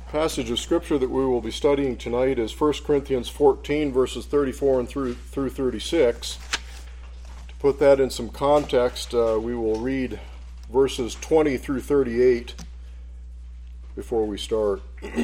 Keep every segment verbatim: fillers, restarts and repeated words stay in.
Passage of Scripture that we will be studying tonight is First Corinthians fourteen, verses thirty-four and through, through thirty-six. To put that in some context, uh, we will read verses twenty through thirty-eight before we start.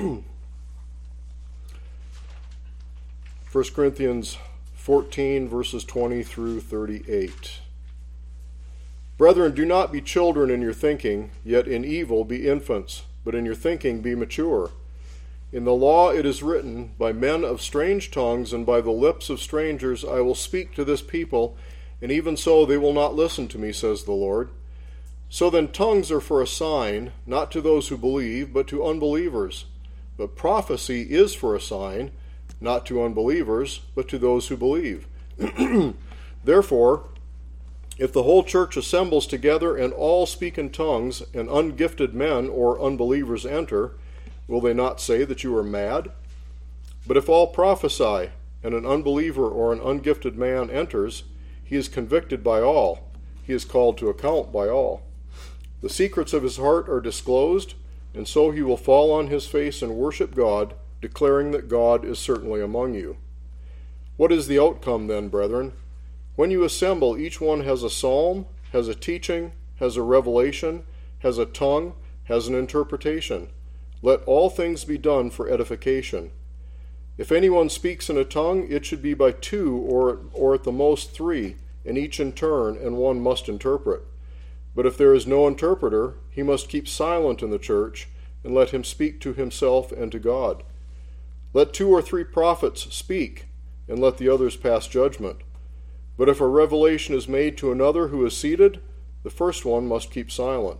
First Corinthians fourteen, verses twenty through thirty-eight. Brethren, do not be children in your thinking, yet in evil be infants, but in your thinking be mature. In the law it is written, by men of strange tongues and by the lips of strangers I will speak to this people, and even so they will not listen to me, says the Lord. So then tongues are for a sign, not to those who believe, but to unbelievers. But prophecy is for a sign, not to unbelievers, but to those who believe. Therefore, if the whole church assembles together and all speak in tongues, and ungifted men or unbelievers enter, will they not say that you are mad? But if all prophesy, and an unbeliever or an ungifted man enters, he is convicted by all. He is called to account by all. The secrets of his heart are disclosed, and so he will fall on his face and worship God, declaring that God is certainly among you. What is the outcome then, brethren? When you assemble, each one has a psalm, has a teaching, has a revelation, has a tongue, has an interpretation. Let all things be done for edification. If anyone speaks in a tongue, it should be by two or, or at the most three, and each in turn, and one must interpret. But if there is no interpreter, he must keep silent in the church, and let him speak to himself and to God. Let two or three prophets speak, and let the others pass judgment. But if a revelation is made to another who is seated, the first one must keep silent.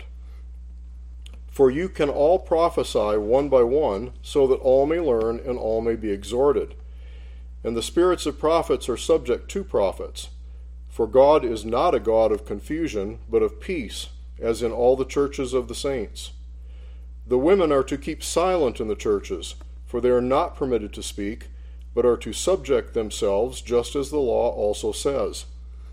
For you can all prophesy one by one, so that all may learn and all may be exhorted. And the spirits of prophets are subject to prophets. For God is not a God of confusion, but of peace, as in all the churches of the saints. The women are to keep silent in the churches, for they are not permitted to speak, but are to subject themselves, just as the law also says.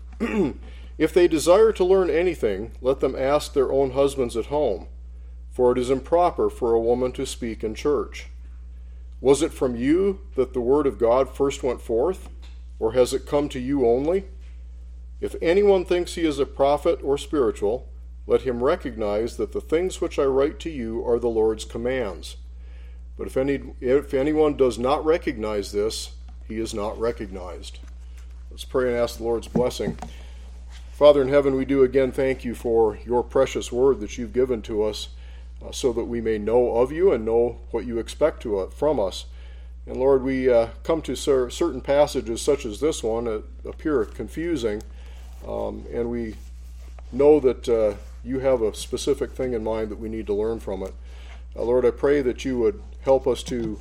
If they desire to learn anything, let them ask their own husbands at home, for it is improper for a woman to speak in church. Was it from you that the word of God first went forth, or has it come to you only? If anyone thinks he is a prophet or spiritual, let him recognize that the things which I write to you are the Lord's commands. But if any if anyone does not recognize this, he is not recognized. Let's pray and ask the Lord's blessing. Father in heaven, we do again thank you for your precious word that you've given to us, uh, so that we may know of you and know what you expect to uh, from us. And Lord, we uh, come to cer- certain passages such as this one that appear confusing, um, and we know that uh, you have a specific thing in mind that we need to learn from it. Uh, Lord, I pray that you would help us to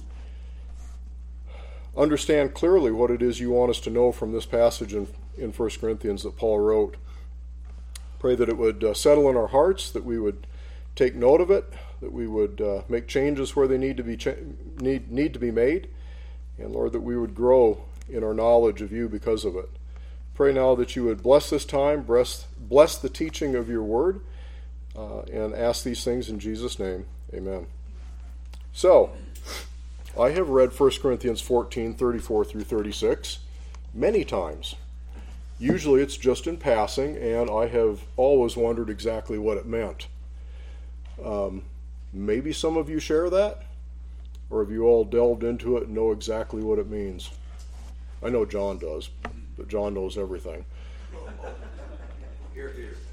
understand clearly what it is you want us to know from this passage in, in First Corinthians that Paul wrote. Pray that it would uh, settle in our hearts, that we would take note of it, that we would uh, make changes where they need to be cha- need, need to be made, and Lord, that we would grow in our knowledge of you because of it. Pray now that you would bless this time, bless, bless the teaching of your word, uh, and ask these things in Jesus' name. Amen. So, I have read First Corinthians fourteen, thirty-four through thirty-six many times. Usually it's just in passing, and I have always wondered exactly what it meant. Um, maybe some of you share that? Or have you all delved into it and know exactly what it means? I know John does, but John knows everything. Here, here.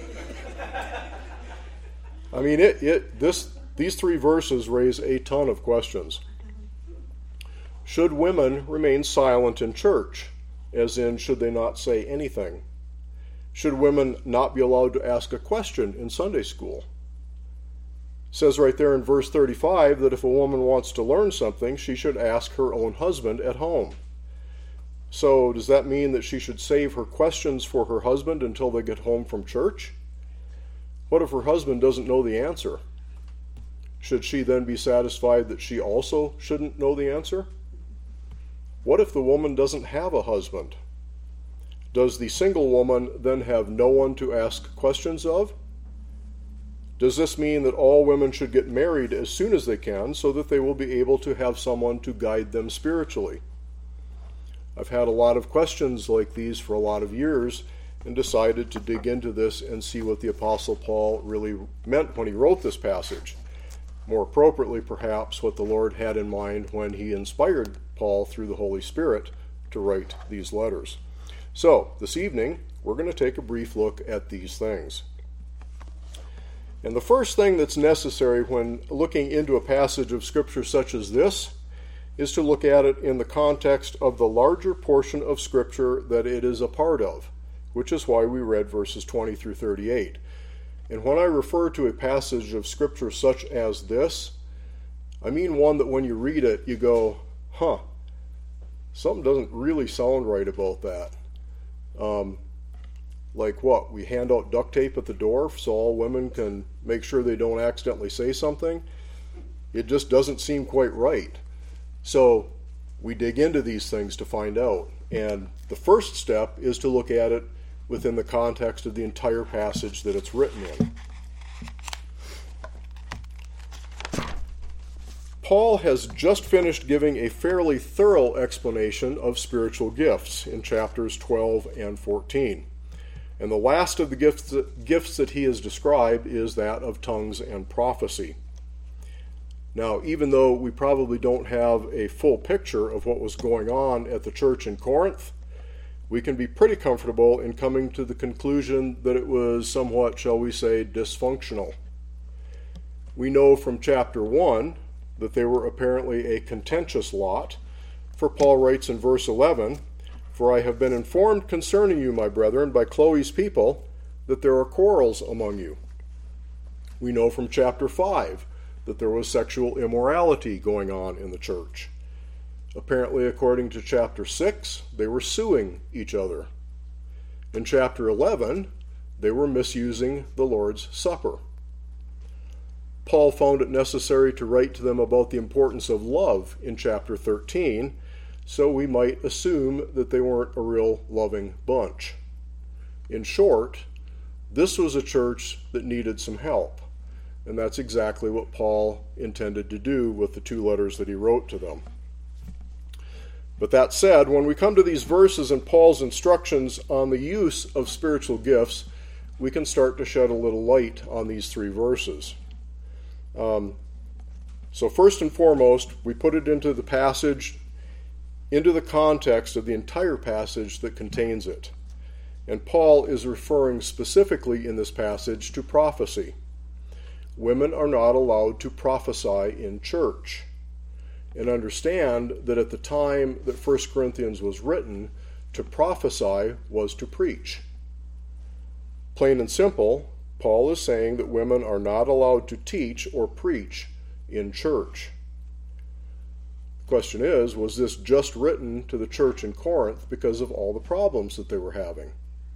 I mean, it, it this these three verses raise a ton of questions. Should women remain silent in church? As in, should they not say anything? Should women not be allowed to ask a question in Sunday school? It says right there in verse thirty-five that if a woman wants to learn something, she should ask her own husband at home. So does that mean that she should save her questions for her husband until they get home from church? What if her husband doesn't know the answer? Should she then be satisfied that she also shouldn't know the answer? What if the woman doesn't have a husband? Does the single woman then have no one to ask questions of? Does this mean that all women should get married as soon as they can so that they will be able to have someone to guide them spiritually? I've had a lot of questions like these for a lot of years and decided to dig into this and see what the Apostle Paul really meant when he wrote this passage. More appropriately, perhaps, what the Lord had in mind when he inspired Paul through the Holy Spirit to write these letters. So, this evening, we're going to take a brief look at these things. And the first thing that's necessary when looking into a passage of Scripture such as this is to look at it in the context of the larger portion of Scripture that it is a part of, which is why we read verses twenty through thirty-eight. And when I refer to a passage of Scripture such as this, I mean one that when you read it, you go, huh, something doesn't really sound right about that. Um, Like what? We hand out duct tape at the door so all women can make sure they don't accidentally say something? It just doesn't seem quite right. So we dig into these things to find out. And the first step is to look at it within the context of the entire passage that it's written in. Paul has just finished giving a fairly thorough explanation of spiritual gifts in chapters twelve and fourteen. And the last of the gifts that, gifts that he has described is that of tongues and prophecy. Now, even though we probably don't have a full picture of what was going on at the church in Corinth, we can be pretty comfortable in coming to the conclusion that it was somewhat, shall we say, dysfunctional. We know from chapter one that they were apparently a contentious lot, for Paul writes in verse eleven, "For I have been informed concerning you, my brethren, by Chloe's people, that there are quarrels among you." We know from chapter five that there was sexual immorality going on in the church. Apparently, according to chapter six, they were suing each other. In chapter eleven, they were misusing the Lord's Supper. Paul found it necessary to write to them about the importance of love in chapter thirteen, so we might assume that they weren't a real loving bunch. In short, this was a church that needed some help, and that's exactly what Paul intended to do with the two letters that he wrote to them. But that said, when we come to these verses and Paul's instructions on the use of spiritual gifts, we can start to shed a little light on these three verses. Um, so first and foremost, we put it into the passage into the context of the entire passage that contains it. And Paul is referring specifically in this passage to prophecy. Women are not allowed to prophesy in church. And understand that at the time that First Corinthians was written, to prophesy was to preach. Plain and simple, Paul is saying that women are not allowed to teach or preach in church. Question is, was this just written to the church in Corinth because of all the problems that they were having?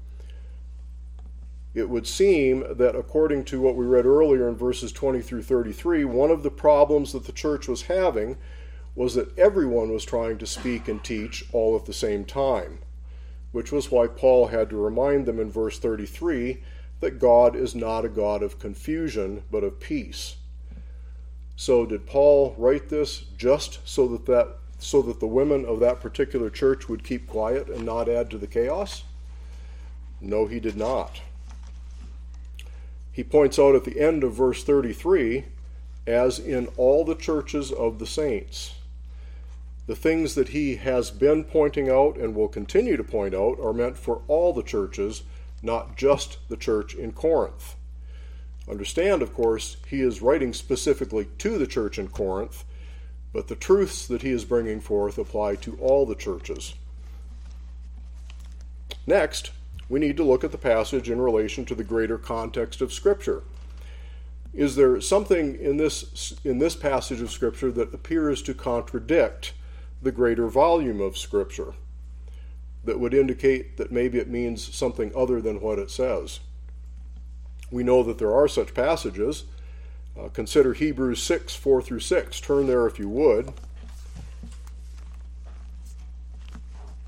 It would seem that according to what we read earlier in verses twenty through thirty-three, one of the problems that the church was having was that everyone was trying to speak and teach all at the same time, which was why Paul had to remind them in verse thirty-three that God is not a God of confusion, but of peace. So did Paul write this just so that, that so that the women of that particular church would keep quiet and not add to the chaos? No, he did not. He points out at the end of verse thirty-three, as in all the churches of the saints. The things that he has been pointing out and will continue to point out are meant for all the churches, not just the church in Corinth. Understand, of course, he is writing specifically to the church in Corinth, but the truths that he is bringing forth apply to all the churches. Next, we need to look at the passage in relation to the greater context of Scripture. Is there something in this, in this passage of Scripture that appears to contradict the greater volume of Scripture, that would indicate that maybe it means something other than what it says? We know that there are such passages. Uh, consider Hebrews six, four through six. Turn there if you would.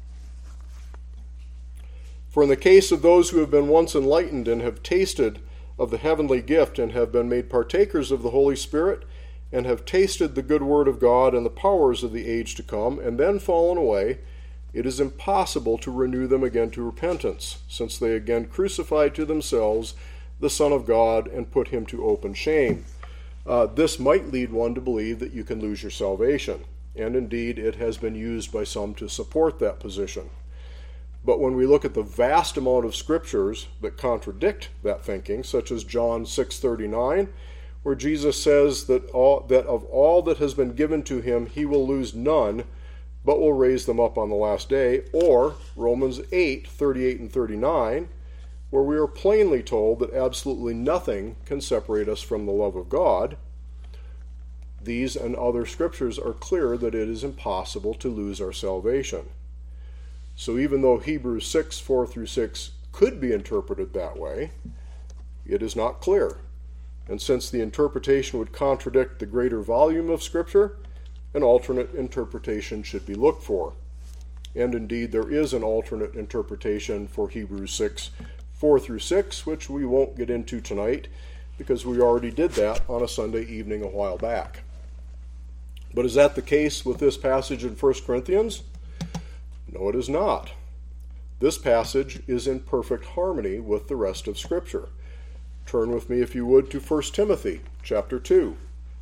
For in the case of those who have been once enlightened and have tasted of the heavenly gift and have been made partakers of the Holy Spirit and have tasted the good word of God and the powers of the age to come, and then fallen away, it is impossible to renew them again to repentance, since they again crucified to themselves the Son of God and put him to open shame. Uh, this might lead one to believe that you can lose your salvation, and indeed it has been used by some to support that position. But when we look at the vast amount of scriptures that contradict that thinking, such as John six thirty-nine, where Jesus says that all, that of all that has been given to him he will lose none, but will raise them up on the last day, or Romans eight thirty-eight and thirty-nine, where we are plainly told that absolutely nothing can separate us from the love of God, these and other scriptures are clear that it is impossible to lose our salvation. So even though Hebrews six, four through six could be interpreted that way, it is not clear. And since the interpretation would contradict the greater volume of Scripture, an alternate interpretation should be looked for. And indeed, there is an alternate interpretation for Hebrews six, four through six, which we won't get into tonight, because we already did that on a Sunday evening a while back. But is that the case with this passage in First Corinthians? No, it is not. This passage is in perfect harmony with the rest of Scripture. Turn with me, if you would, to First Timothy chapter two.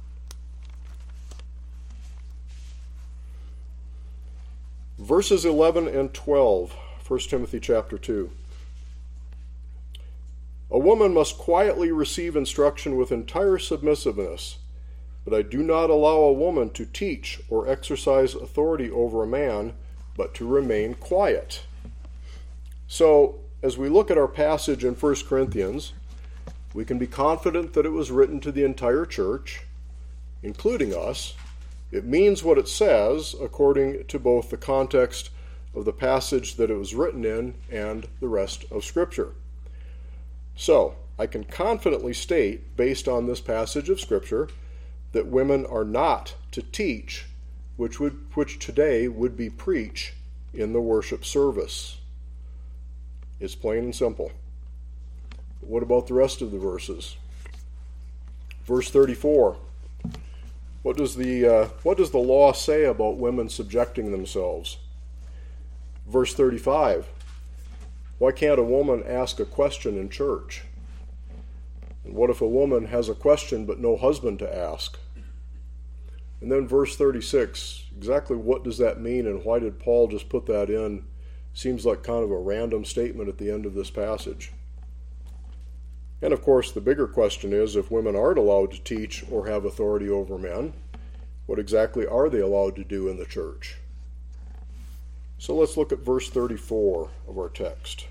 Verses eleven and twelve, First Timothy chapter two. A woman must quietly receive instruction with entire submissiveness, but I do not allow a woman to teach or exercise authority over a man, but to remain quiet. So, as we look at our passage in First Corinthians, we can be confident that it was written to the entire church, including us. It means what it says according to both the context of the passage that it was written in and the rest of Scripture. So, I can confidently state, based on this passage of Scripture, that women are not to teach, which would which today would be preach in the worship service. It's plain and simple. What about the rest of the verses? Verse thirty-four. What does the uh, what does the law say about women subjecting themselves? Verse thirty-five. Why can't a woman ask a question in church? And what if a woman has a question but no husband to ask? And then verse thirty-six, exactly what does that mean, and why did Paul just put that in? Seems like kind of a random statement at the end of this passage. And of course, the bigger question is, if women aren't allowed to teach or have authority over men, what exactly are they allowed to do in the church? So let's look at verse thirty-four of our text.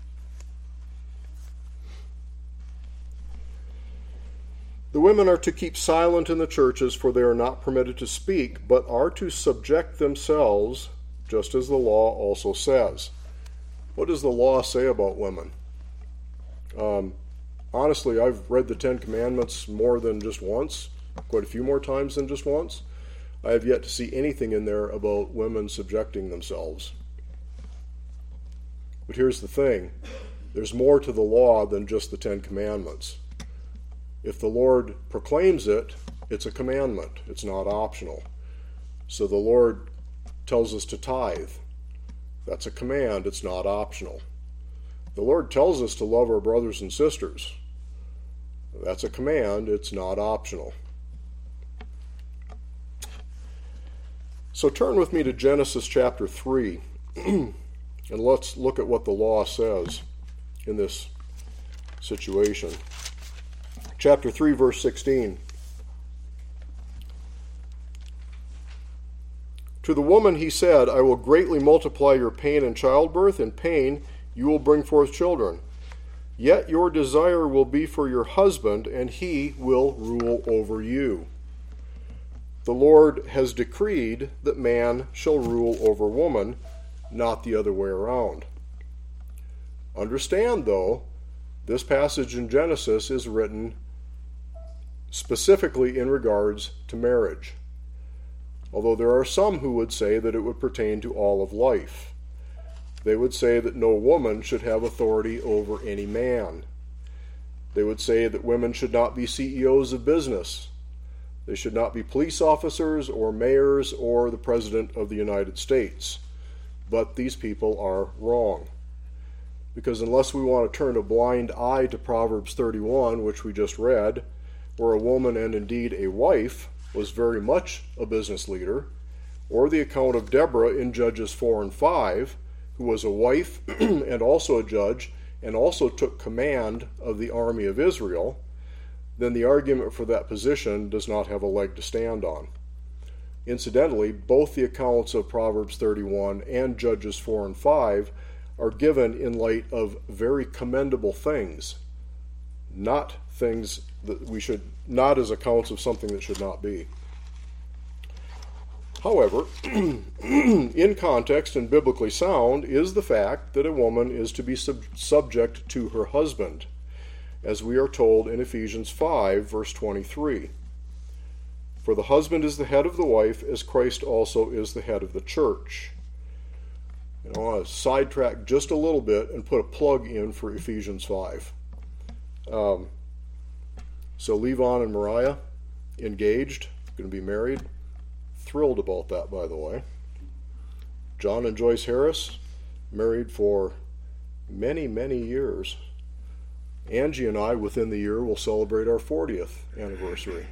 The women are to keep silent in the churches, for they are not permitted to speak, but are to subject themselves, just as the law also says. What does the law say about women? Um, honestly, I've read the Ten Commandments more than just once, quite a few more times than just once. I have yet to see anything in there about women subjecting themselves. But here's the thing. There's more to the law than just the Ten Commandments. If the Lord proclaims it, it's a commandment. It's not optional. So the Lord tells us to tithe. That's a command. It's not optional. The Lord tells us to love our brothers and sisters. That's a command. It's not optional. So turn with me to Genesis chapter three, and let's look at what the law says in this situation. Chapter three, verse sixteen. To the woman he said, I will greatly multiply your pain in childbirth. In pain you will bring forth children. Yet your desire will be for your husband, and he will rule over you. The Lord has decreed that man shall rule over woman, not the other way around. Understand, though, this passage in Genesis is written specifically in regards to marriage, although there are some who would say that it would pertain to all of life. They would say that no woman should have authority over any man. They would say that women should not be C E Os of business. They should not be police officers or mayors or the President of the United States. But these people are wrong. Because unless we want to turn a blind eye to Proverbs thirty-one, which we just read, where a woman, and indeed a wife, was very much a business leader, or the account of Deborah in Judges four and five, who was a wife and also a judge, and also took command of the army of Israel, then the argument for that position does not have a leg to stand on. Incidentally, both the accounts of Proverbs thirty-one and Judges four and five are given in light of very commendable things, not things that we should, not as accounts of something that should not be. However, in context and biblically sound is the fact that a woman is to be sub- subject to her husband, as we are told in Ephesians five, verse twenty-three. For the husband is the head of the wife, as Christ also is the head of the church. And I want to sidetrack just a little bit and put a plug in for Ephesians five. Um, so Levon and Mariah, engaged, going to be married. Thrilled about that, by the way. John and Joyce Harris, married for many, many years. Angie and I, within the year, will celebrate our fortieth anniversary.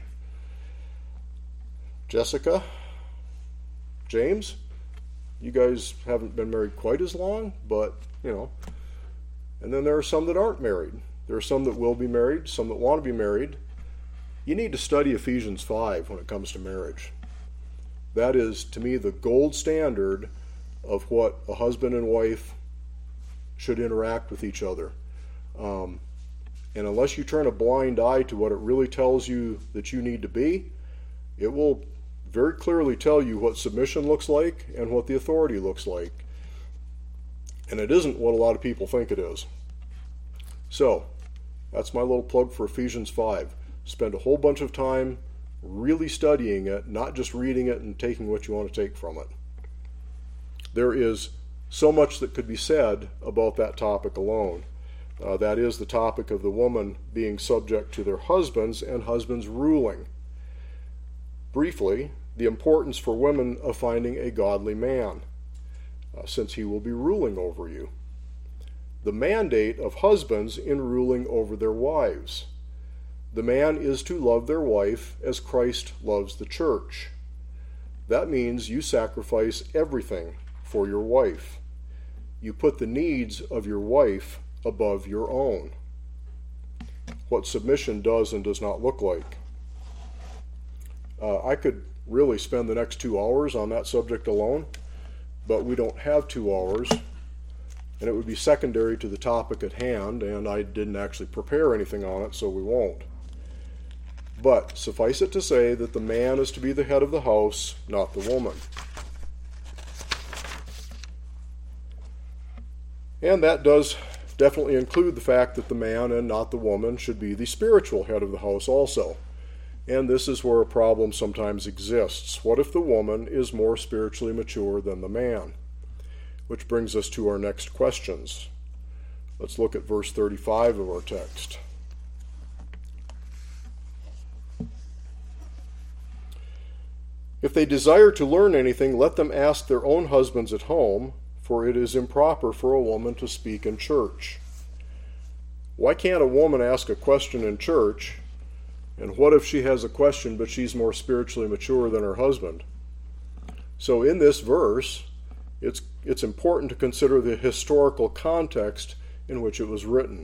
Jessica, James, you guys haven't been married quite as long, but, you know. And then there are some that aren't married. There are some that will be married, some that want to be married. You need to study Ephesians five when it comes to marriage. That is, to me, the gold standard of what a husband and wife should interact with each other. Um, and unless you turn a blind eye to what it really tells you that you need to be, it will very clearly tell you what submission looks like and what the authority looks like. And it isn't what a lot of people think it is. So, that's my little plug for Ephesians five. Spend a whole bunch of time really studying it, not just reading it and taking what you want to take from it. There is so much that could be said about that topic alone. Uh, that is the topic of the woman being subject to their husbands and husbands ruling. Briefly, the importance for women of finding a godly man, uh, since he will be ruling over you. The mandate of husbands in ruling over their wives. The man is to love their wife as Christ loves the church. That means you sacrifice everything for your wife. You put the needs of your wife above your own. What submission does and does not look like. Uh, I could really spend the next two hours on that subject alone, but we don't have two hours, and it would be secondary to the topic at hand, and I didn't actually prepare anything on it, so we won't. But suffice it to say that the man is to be the head of the house, not the woman. And that does definitely include the fact that the man and not the woman should be the spiritual head of the house also. And this is where a problem sometimes exists. What if the woman is more spiritually mature than the man? Which brings us to our next questions. Let's look at verse thirty-five of our text. If they desire to learn anything, let them ask their own husbands at home, for it is improper for a woman to speak in church. Why can't a woman ask a question in church? And what if she has a question, but she's more spiritually mature than her husband? So in this verse, it's, it's important to consider the historical context in which it was written.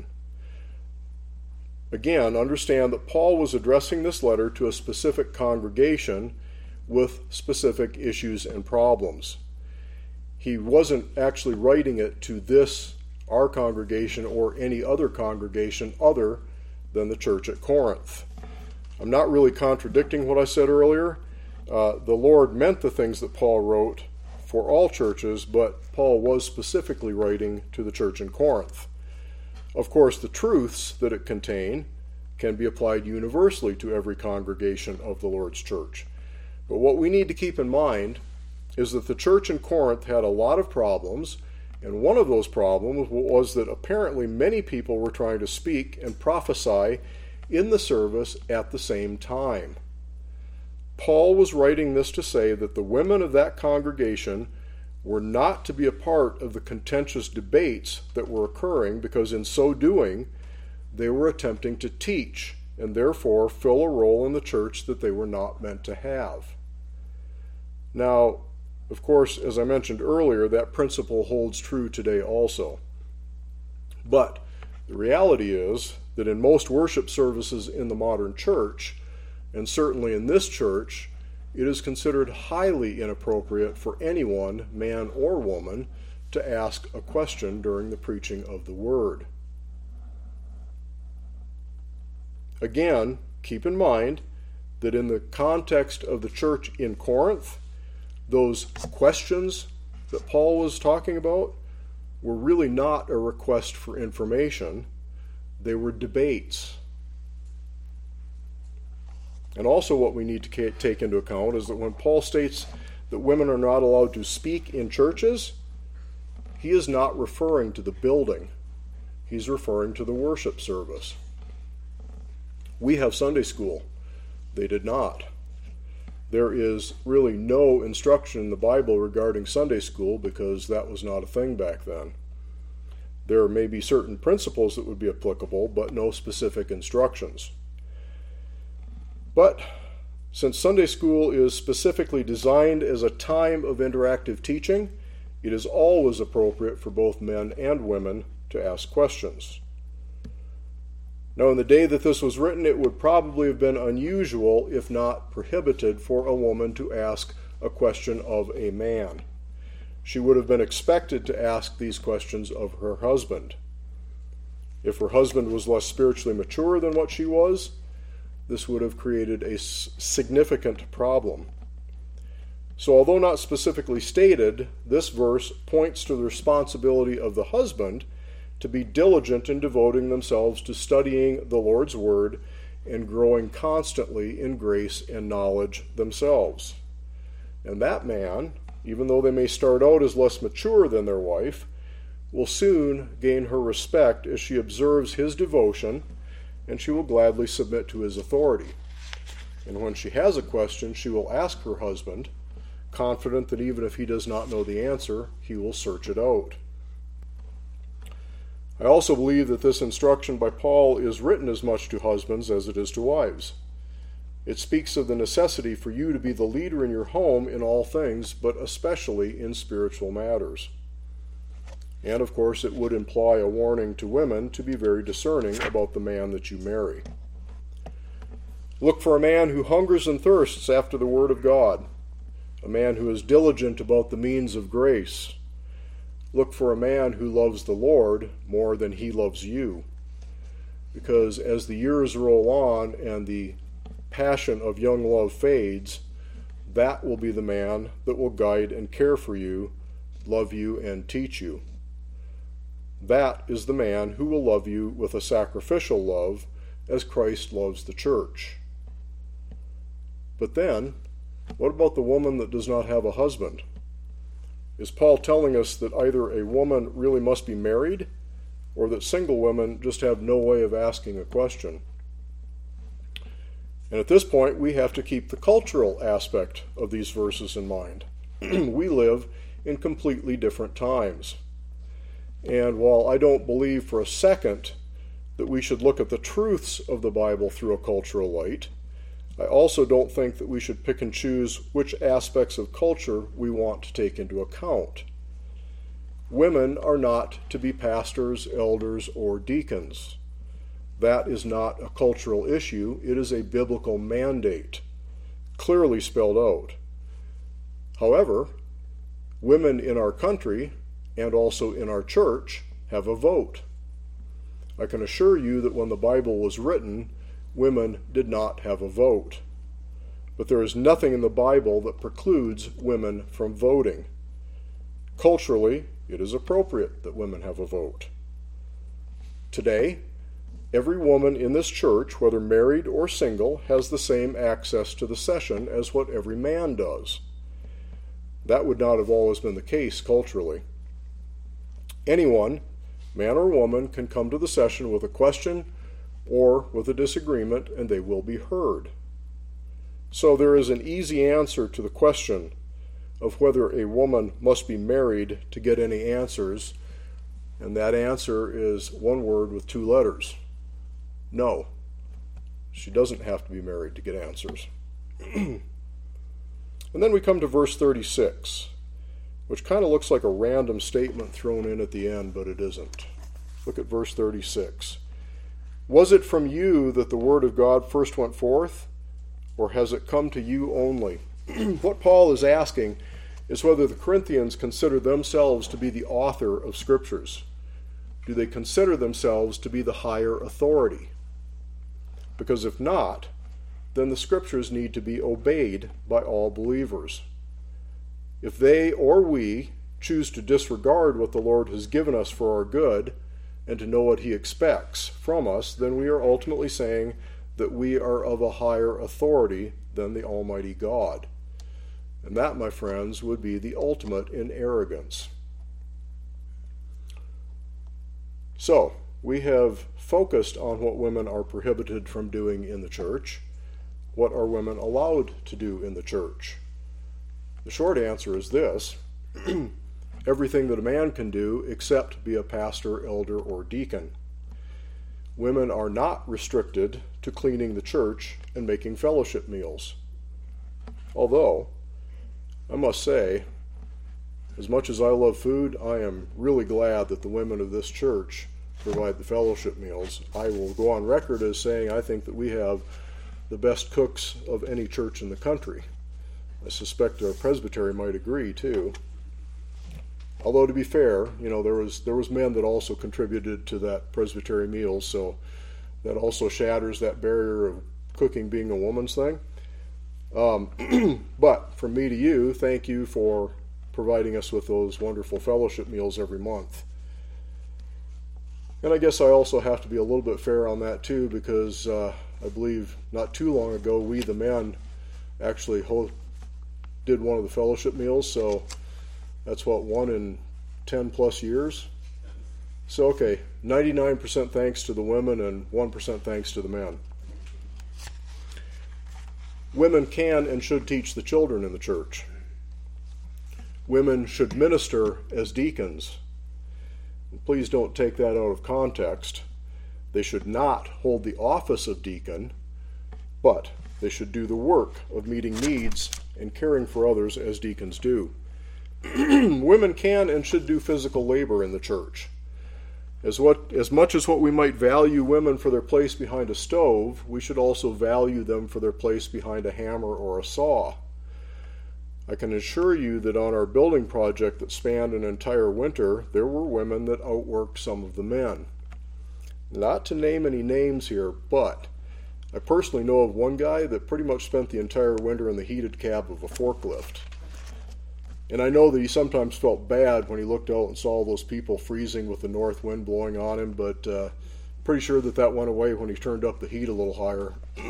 Again, understand that Paul was addressing this letter to a specific congregation with specific issues and problems. He wasn't actually writing it to this, our congregation, or any other congregation other than the church at Corinth. I'm not really contradicting what I said earlier. Uh, the Lord meant the things that Paul wrote for all churches, but Paul was specifically writing to the church in Corinth. Of course, the truths that it contained can be applied universally to every congregation of the Lord's church. But what we need to keep in mind is that the church in Corinth had a lot of problems, And one of those problems was that apparently many people were trying to speak and prophesy in the service at the same time. Paul was writing this to say that the women of that congregation were not to be a part of the contentious debates that were occurring, because in so doing, they were attempting to teach and therefore fill a role in the church that they were not meant to have. Now, of course, as I mentioned earlier, that principle holds true today also. But the reality is that in most worship services in the modern church, and certainly in this church, it is considered highly inappropriate for anyone, man or woman, to ask a question during the preaching of the Word. Again, keep in mind that in the context of the church in Corinth, those questions that Paul was talking about were really not a request for information. They were debates. And also what we need to take into account is that when Paul states that women are not allowed to speak in churches, he is not referring to the building. He's referring to the worship service. We have Sunday school. They did not. There is really no instruction in the Bible regarding Sunday school because that was not a thing back then. There may be certain principles that would be applicable, but no specific instructions. But since Sunday school is specifically designed as a time of interactive teaching, it is always appropriate for both men and women to ask questions. Now, in the day that this was written, it would probably have been unusual, if not prohibited, for a woman to ask a question of a man. She would have been expected to ask these questions of her husband. If her husband was less spiritually mature than what she was, this would have created a significant problem. So although not specifically stated, this verse points to the responsibility of the husband to be diligent in devoting themselves to studying the Lord's Word and growing constantly in grace and knowledge themselves. And that man, even though they may start out as less mature than their wife, will soon gain her respect as she observes his devotion, and she will gladly submit to his authority. And when she has a question, she will ask her husband, confident that even if he does not know the answer, he will search it out. I also believe that this instruction by Paul is written as much to husbands as it is to wives. It speaks of the necessity for you to be the leader in your home in all things, but especially in spiritual matters. And of course, it would imply a warning to women to be very discerning about the man that you marry. Look for a man who hungers and thirsts after the Word of God, a man who is diligent about the means of grace. Look for a man who loves the Lord more than he loves you. Because as the years roll on and the passion of young love fades, that will be the man that will guide and care for you, love you, and teach you. That is the man who will love you with a sacrificial love as Christ loves the church. But then, what about the woman that does not have a husband? Is Paul telling us that either a woman really must be married, or that single women just have no way of asking a question? And at this point, we have to keep the cultural aspect of these verses in mind. We live in completely different times. And while I don't believe for a second that we should look at the truths of the Bible through a cultural light, I also don't think that we should pick and choose which aspects of culture we want to take into account. Women are not to be pastors, elders, or deacons. That is not a cultural issue. It is a biblical mandate, clearly spelled out. However, women in our country and also in our church have a vote. I can assure you that when the Bible was written, women did not have a vote. But there is nothing in the Bible that precludes women from voting. Culturally, it is appropriate that women have a vote. Today, every woman in this church, whether married or single, has the same access to the session as what every man does. That would not have always been the case culturally. Anyone, man or woman, can come to the session with a question or with a disagreement, and they will be heard. So there is an easy answer to the question of whether a woman must be married to get any answers, and that answer is one word with two letters. No. She doesn't have to be married to get answers. And then we come to verse thirty-six, which kind of looks like a random statement thrown in at the end, but it isn't. Look at verse thirty-six. Was it from you that the word of God first went forth, or has it come to you only? What Paul is asking is whether the Corinthians consider themselves to be the author of Scriptures. Do they consider themselves to be the higher authority? Because if not, then the Scriptures need to be obeyed by all believers. If they or we choose to disregard what the Lord has given us for our good and to know what He expects from us, then we are ultimately saying that we are of a higher authority than the Almighty God. And that, my friends, would be the ultimate in arrogance. So, we have focused on what women are prohibited from doing in the church. What are women allowed to do in the church? The short answer is this: everything that a man can do except be a pastor, elder, or deacon. Women are not restricted to cleaning the church and making fellowship meals. Although, I must say, as much as I love food, I am really glad that the women of this church provide the fellowship meals. I will go on record as saying I think that we have the best cooks of any church in the country. I suspect our presbytery might agree, too. Although, to be fair, you know, there was there was men that also contributed to that presbytery meal, so that also shatters that barrier of cooking being a woman's thing. Um, but from me to you, thank you for providing us with those wonderful fellowship meals every month. And I guess I also have to be a little bit fair on that too, because uh, I believe not too long ago we, the men, actually ho- did one of the fellowship meals, so that's what, one in ten plus years? So, okay, ninety-nine percent thanks to the women and one percent thanks to the men. Women can and should teach the children in the church. Women should minister as deacons. Please don't take that out of context. They should not hold the office of deacon, but they should do the work of meeting needs and caring for others as deacons do. Women can and should do physical labor in the church. As, what, as much as what we might value women for their place behind a stove, we should also value them for their place behind a hammer or a saw. I can assure you that on our building project that spanned an entire winter, there were women that outworked some of the men. Not to name any names here, but I personally know of one guy that pretty much spent the entire winter in the heated cab of a forklift. And I know that he sometimes felt bad when he looked out and saw all those people freezing with the north wind blowing on him, but uh, pretty sure that that went away when he turned up the heat a little higher.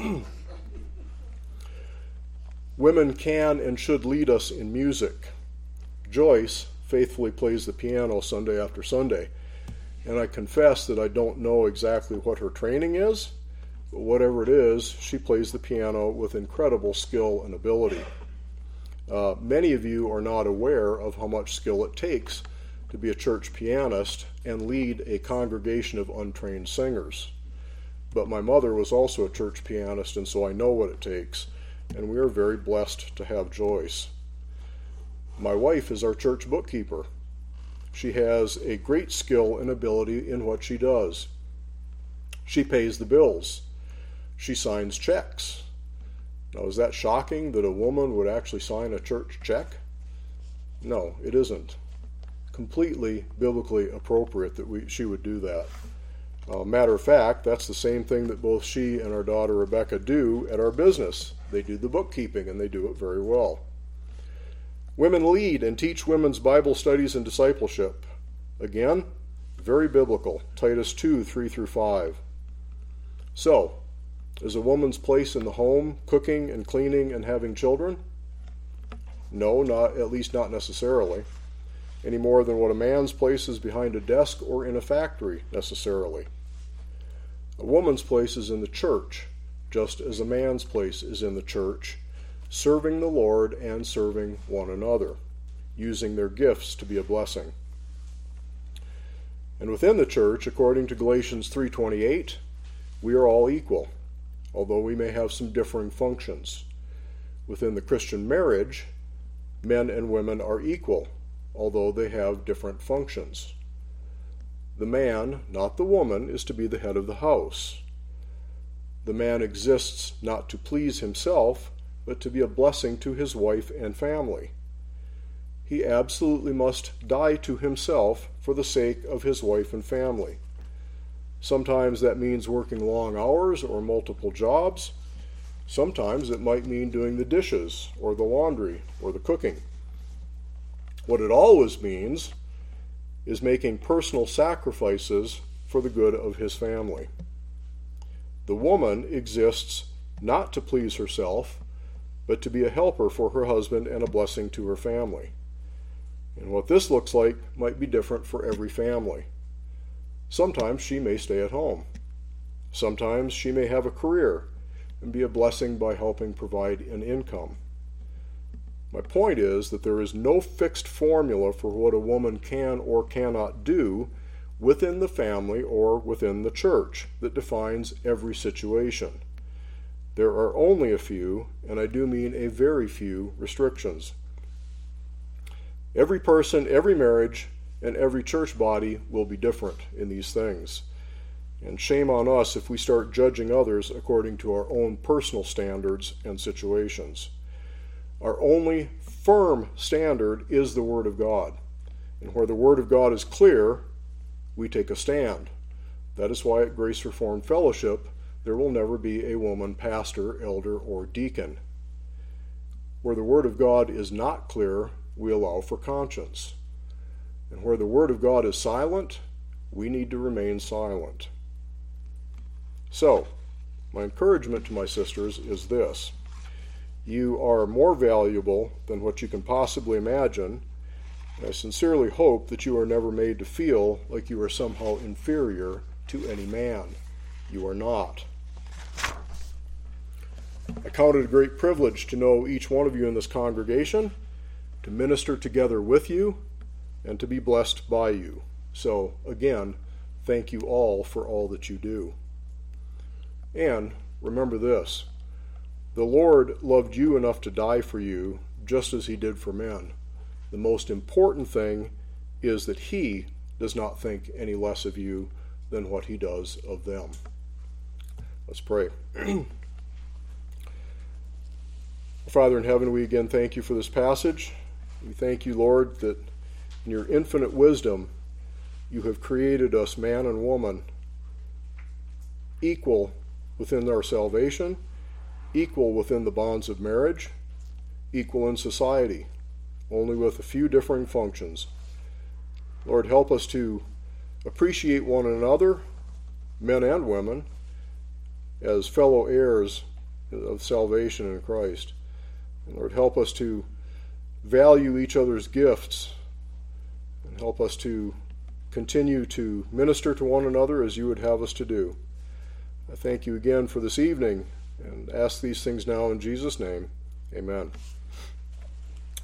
Women can and should lead us in music. Joyce faithfully plays the piano Sunday after Sunday, and I confess that I don't know exactly what her training is, but whatever it is, she plays the piano with incredible skill and ability. Uh, many of you are not aware of how much skill it takes to be a church pianist and lead a congregation of untrained singers. But my mother was also a church pianist, and so I know what it takes, and we are very blessed to have Joyce. My wife is our church bookkeeper. She has a great skill and ability in what she does. She pays the bills. She signs checks. Now, is that shocking that a woman would actually sign a church check? No, it isn't. Completely biblically appropriate that we, she would do that. Uh, matter of fact, that's the same thing that both she and our daughter Rebecca do at our business. They do the bookkeeping, and they do it very well. Women lead and teach women's Bible studies and discipleship. Again, very biblical. Titus two, three through five. So, is a woman's place in the home cooking and cleaning and having children? No, not at least not necessarily. any more than what a man's place is behind a desk or in a factory, necessarily. A woman's place is in the church, just as a man's place is in the church, serving the Lord and serving one another, using their gifts to be a blessing. And within the church, according to Galatians three twenty-eight, we are all equal, although we may have some differing functions. Within the Christian marriage, men and women are equal, although they have different functions. The man, not the woman, is to be the head of the house. The man exists not to please himself, but to be a blessing to his wife and family. He absolutely must die to himself for the sake of his wife and family. Sometimes that means working long hours or multiple jobs. Sometimes it might mean doing the dishes or the laundry or the cooking. What it always means is making personal sacrifices for the good of his family. The woman exists not to please herself, but to be a helper for her husband and a blessing to her family. And what this looks like might be different for every family. Sometimes she may stay at home. Sometimes she may have a career and be a blessing by helping provide an income. My point is that there is no fixed formula for what a woman can or cannot do within the family or within the church that defines every situation. There are only a few, and I do mean a very few, restrictions. Every person, every marriage, and every church body will be different in these things. And shame on us if we start judging others according to our own personal standards and situations. Our only firm standard is the Word of God. And where the Word of God is clear, we take a stand. That is why at Grace Reformed Fellowship, there will never be a woman pastor, elder, or deacon. Where the Word of God is not clear, we allow for conscience. And where the Word of God is silent, we need to remain silent. So, my encouragement to my sisters is this. You are more valuable than what you can possibly imagine, and I sincerely hope that you are never made to feel like you are somehow inferior to any man. You are not. I count it a great privilege to know each one of you in this congregation, to minister together with you, and to be blessed by you. So, again, thank you all for all that you do. And remember this, the Lord loved you enough to die for you, just as he did for men. The most important thing is that he does not think any less of you than what he does of them. Let's pray. Father in heaven, we again thank you for this passage. We thank you, Lord, that in your infinite wisdom, you have created us, man and woman, equal within our salvation, equal within the bonds of marriage, equal in society, only with a few differing functions. Lord, help us to appreciate one another, men and women, as fellow heirs of salvation in Christ. And Lord, help us to value each other's gifts, and help us to continue to minister to one another as you would have us to do. I thank you again for this evening, and ask these things now in Jesus' name. Amen.